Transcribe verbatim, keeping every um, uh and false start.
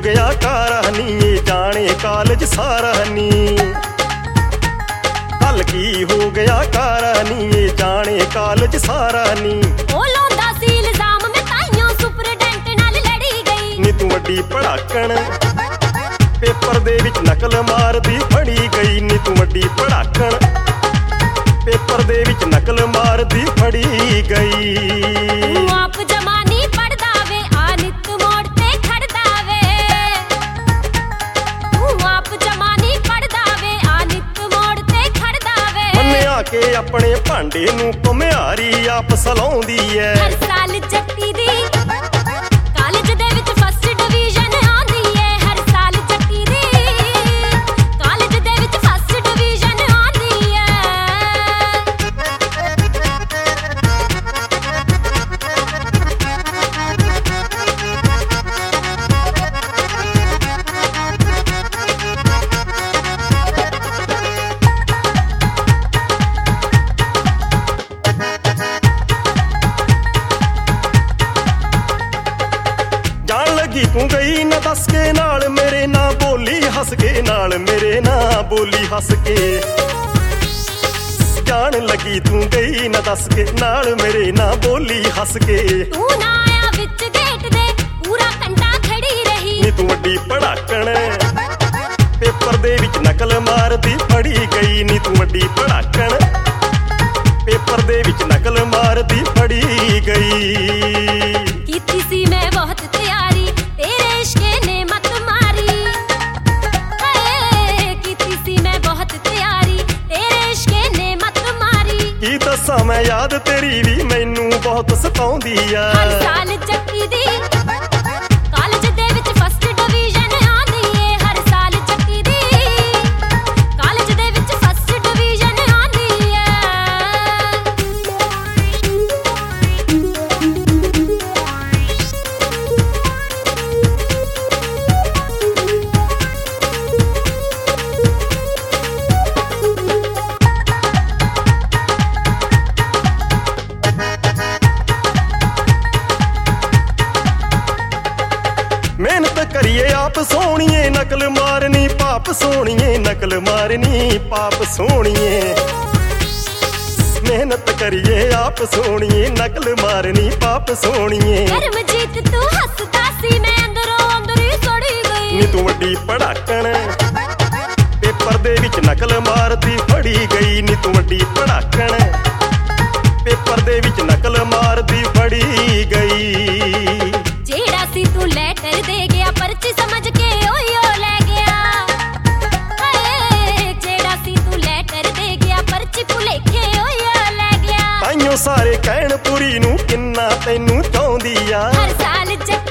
ਗਿਆ ਕਾਰਾ ਨੀ ਇਹ ਜਾਣੇ ਕਾਲਜ ਸਾਰਾ ਨੀ। ਹਲ ਕੀ ਹੋ ਗਿਆ ਕਾਰਾ ਨੀ ਇਹ ਜਾਣੇ ਕਾਲਜ ਸਾਰਾ ਨੀ। ਉਹ ਲਾਉਂਦਾ ਸੀ ਇਲਜ਼ਾਮ ਮੈਂ ਤਾਈਓ ਸੁਪਰਡੈਂਟ ਨਾਲ ਲੜੀ ਗਈ ਨੀ ਤੂੰ ਵੱਡੀ ਪੜਾਕਣ ਪੇਪਰ ਦੇ ਵਿੱਚ ਨਕਲ ਮਾਰਦੀ ਫੜੀ ਗਈ। ਨੀ ਤੂੰ ਵੱਡੀ ਪੜਾਕਣ ਪੇਪਰ ਦੇ ਵਿੱਚ ਨਕਲ ਮਾਰਦੀ ਫੜੀ ਗਈ। ਤੂੰ ਆਪ ਜਮਾ ਨਹੀਂ ਪੜਦਾ ਵੇ ਆ ਨਿੱਤ ਮੋੜ ਤੇ ਖੜਦਾ ਵੇ। ਤੂੰ ਆਪ ਜਮਾ ਨਹੀਂ ਪੜਦਾ ਵੇ ਆ ਨਿੱਤ ਮੋੜ ਤੇ ਖੜਦਾ ਵੇ। ਮੰਨਿਆ ਕੇ ਆਪਣੇ ਭਾਂਡੇ ਨੂੰ ਘੁਮਿਆਰੀ ਆਪ ਸਲਾਉਂਦੀ ਐ। ਹਰ ਸਾਲ ਜੱਟੀ ਦੀ ਕਾਲਜ ਦੇ ਵਿੱਚ ਫਸਟ ਡਿਵੀਜ਼ਨ ਆਉਂਦੀ ਏ। ਹਰ ਸਾਲ ਜੱਟੀ ਦੀ ਕਾਲਜ ਦੇ ਵਿੱਚ ਫਸਟ ਡਿਵੀਜ਼ਨ ਆਉਂਦੀ ਏ। ਜਾਣ ਲੱਗੀ ਤੂੰ ਗਈ ਨਾ ਦੱਸ ਕੇ ਨਾਲ ਮੇਰੇ ਨਾ ਬੋਲੀ ਹੱਸ ਕੇ ਨਾਲ ਮੇਰੇ ਨਾ ਬੋਲੀ ਹੱਸ ਕੇ। ਜਾਣ ਲੱਗੀ ਤੂੰ ਗਈ ਨਾ ਦੱਸ ਕੇ ਨਾਲ ਮੇਰੇ ਨਾ ਬੋਲੀ ਹੱਸ ਕੇ। ਤੂੰ ਨਾ ਆਇਆ ਵਿੱਚ ਗੇਟ ਦੇ ਪੂਰਾ ਘੰਟਾ ਖੜੀ ਰਹੀ। ਨੀ ਤੂੰ ਵੱਡੀ ਪੜਾਕਣ ਪੇਪਰ ਦੇ ਵਿੱਚ ਨਕਲ ਮਾਰਦੀ ਫੜੀ ਗਈ। ਨੀ ਤੂੰ ਵੱਡੀ ਪੜਾਕਣ ਪੇਪਰ ਦੇ ਵਿੱਚ ਨਕਲ ਮਾਰਦੀ ਫੜੀ ਗਈ। ਕੀਤੀ ਸੀ ਮੈਂ ਬਹੁਤ ਤਿਆਰੀ ਤੇਰੇ ਇਸ਼ਕੇ ਨੇ ਮਤ ਮਾਰੀ। ਹਾਏ ਕੀਤੀ ਸੀ ਮੈਂ ਬਹੁਤ ਤਿਆਰੀ ਤੇਰੇ ਇਸ਼ਕੇ ਨੇ ਮਤ ਮਾਰੀ। ਕੀ ਦੱਸਾਂ ਮੈਂ ਯਾਦ ਤੇਰੀ ਵੀ ਮੈਨੂੰ ਬਹੁਤ ਸਤਾਉਂਦੀ ਆ। ਹਰ ਸਾਲ ਜੱਟੀ ਦੀ ਕਾਲਜ ਦੇ ਵਿੱਚ ਫਸਟ ਡਿਵੀਜ਼ਨ ਆਉਂਦੀ ਏ। ਹਰ ਸਾਲ ਜੱਟੀ ਦੀ ਕਾਲਜ ਦੇ ਵਿੱਚ ਫਸਟ ਡਿਵੀਜ਼ਨ ਆਉਂਦੀ ਏ। ਮਿਹਨਤ ਕਰੀਏ ਆਪ ਸੋਹਣੀਏ ਨਕਲ ਮਾਰਨੀ ਪਾਪ ਸੋਹਣੀਏ ਨਕਲ ਮਾਰਨੀ ਪਾਪ ਸੋਹਣੀਏ। ਮਿਹਨਤ ਕਰੀਏ ਆਪ ਸੋਹਣੀਏ ਨਕਲ ਮਾਰਨੀ ਪਾਪ ਸੋਹਣੀਏ। ਕਰਮਜੀਤ ਤੂੰ ਹੱਸਦਾ ਸੀ ਮੈਂ ਅੰਦਰੋਂ ਅੰਦਰੀ ਸੜੀ ਗਈ। ਨੀ ਤੂੰ ਵੱਡੀ ਪੜਾਕਣ ਪੇਪਰ ਦੇ ਵਿੱਚ ਨਕਲ ਮਾਰਦੀ ਫੜੀ ਗਈ। ਨੀ ਤੂੰ ਵੱਡੀ ਪੜਾਕਣ ਪੇਪਰ ਦੇ ਵਿੱਚ ਨਕਲ ਮਾਰਦੀ ਫੜੀ ਗਈ। ਜਿਹੜਾ ਸੀ ਤੂੰ ਲੈਟਰ ਦੇ ਗਿਆ ਪਰਚੀ ਸਮਝ ਕੇ ਓਯੋ ਲੈ ਗਿਆ। ਹਾਏ ਜਿਹੜਾ ਸੀ ਤੂੰ ਲੈਟਰ ਦੇ ਗਿਆ ਪਰਚੀ ਭੁਲੇਖੇ ਓਯੋ ਲੈ ਗਿਆ। ਤਾਈਓ ਸਾਰੇ ਕਹਿਣ ਪੁਰੀ ਨੂੰ ਕਿੰਨਾ ਤੈਨੂੰ ਚਾਹੁੰਦੀ ਆ। ਹਰ ਸਾਲ ਜੱਟੀ